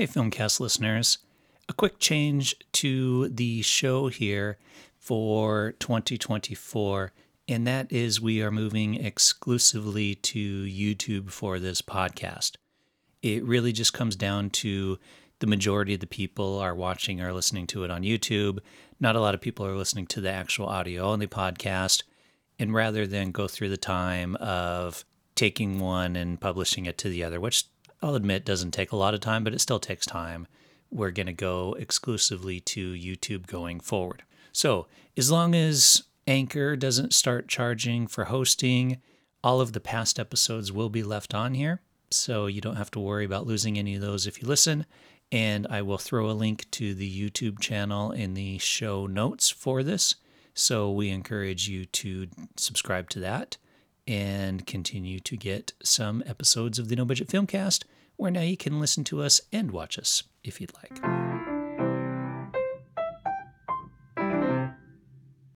Hey, Filmcast listeners. A quick change to the show here for 2024, and that is we are moving exclusively to YouTube for this podcast. It really just comes down to the majority of the people are watching or listening to it on YouTube. Not a lot of people are listening to the actual audio on the podcast. And rather than go through the time of taking one and publishing it to the other, which I'll admit doesn't take a lot of time, but it still takes time, we're going to go exclusively to YouTube going forward. So as long as Anchor doesn't start charging for hosting, all of the past episodes will be left on here. So you don't have to worry about losing any of those if you listen. And I will throw a link to the YouTube channel in the show notes for this. So we encourage you to subscribe to that and continue to get some episodes of the No Budget Filmcast, where now you can listen to us and watch us if you'd like.